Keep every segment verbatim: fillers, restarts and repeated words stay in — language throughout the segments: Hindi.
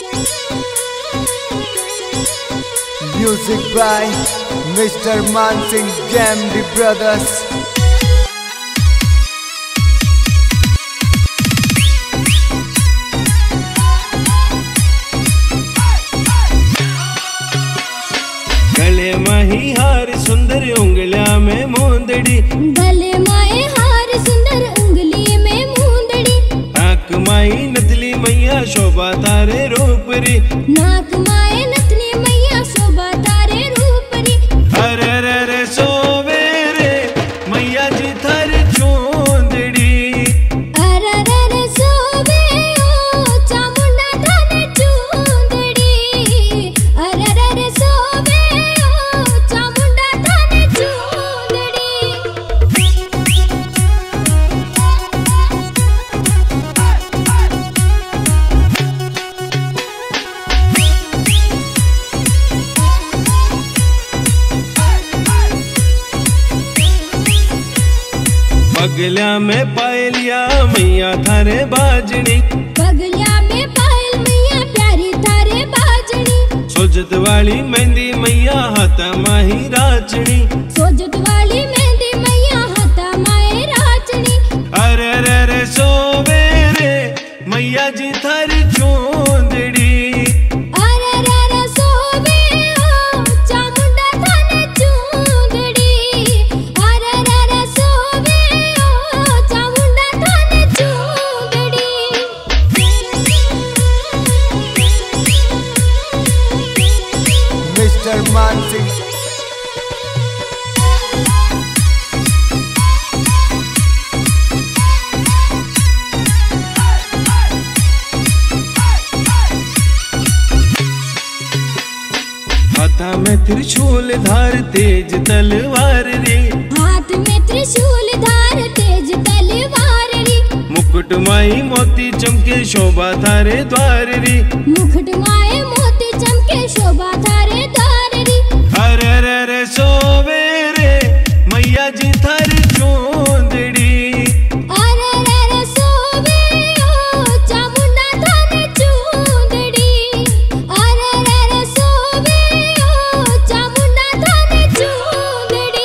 Music by Mister Mansingh Jam the Brothers. गले माही हार सुंदर उंगलियां में मूंदड़ी, गले माए हार सुंदर उंगली में मूंदड़ी। नाक माई नथली मैया शोभा तारे रूपरी, नाक माए नथली मैया शोभा तारे रूपरी। अरे रे रे सोवे रे मैया जी थार चूंदड़ी, अरे रे रे सोवे ओ चामुंडा थाने चूंदड़ी। अरे रे रे सोवे ओ चामुंडा थाने चूंदड़ी। पगलिया में पायलिया मैया थारे बाजनी, पगलिया में पायल मैया प्यारी थारे बाजनी। सोजत वाली मेहंदी मैया हाथ माही राचनी, सोजत वाली मेहंदी मैया हाथा माए राचनी। अरे रे रे सोवे रे मैया जी थार चूंदड़ी, अरे रे रे सोवे ओ चामुंडा थाने चूंदड़ी। अरे रे रे सोवे ओ चामुंडा थाने चूंदड़ी। Mister Mansingh. हाथा में त्रिशूल धार तेज तलवार रे, हाथ में त्रिशूल धार तेज तलवार री। मुकुट माई मोती चमके शोभा थारे द्वार रे, मुकुट माए मोती चमके शोभा थारे द्वार री। अरे रे रे सोवे रे मैया जी थार चूंदड़ी, अरे रे रे सोवे ओ चामुंडा थाने चूंदड़ी। अरे रे रे सोवे ओ चामुंडा थाने चूंदड़ी।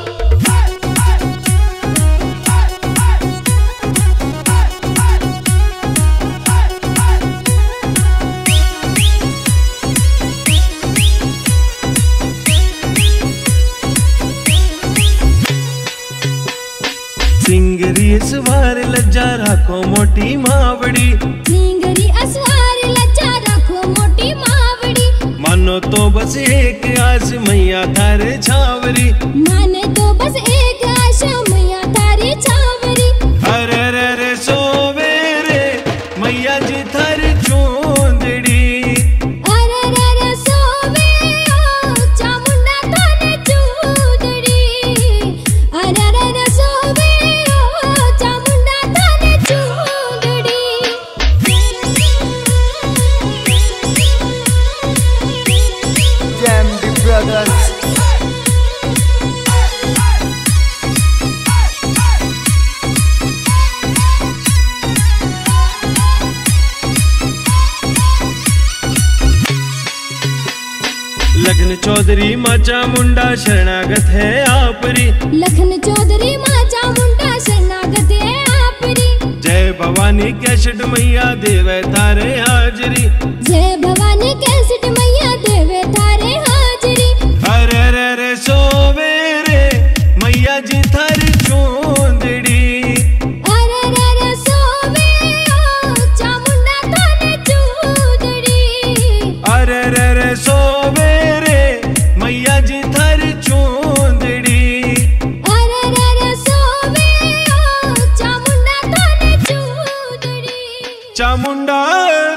सिंगरी सवार लज्जा राखो मोटी मावड़ी, सिंगरी असवार लज्जा रखो मोटी मावड़ी। मानो तो बस एक आस मैया थारे छावरी, माने तो बस एक आशा मैया थारी छावरी। अरे रे रे सोवे रे मैया जी थार चूंदड़ी, अरे रे रे सोवे ओ चामुंडा थाने चूंदड़ी। अरे रे रे सोवे ओ चामुंडा थाने चूंदड़ी। Jam the Brothers. Lakhan Chaudhary माँ चामुंडा शरणागत है आपरी, लखन चौधरी माँ चामुंडा शरणागत है आपरी। जय भवानी कैसट मैया देवे थारे हाजरी, जय भवानी कैसट मैया देवे थारे हाजरी। अरे रे रे सोवे रे मैया जी थार चूंदड़ी, अरे रे रे सोवे ओ चामुंडा थाने चूंदड़ी। अरे रे रे सोवे रे मैया जी थार चूंदड़ी, अरे रे रे सोवे ओ चामुंडा थाने चूंदड़ी। चामुंडा।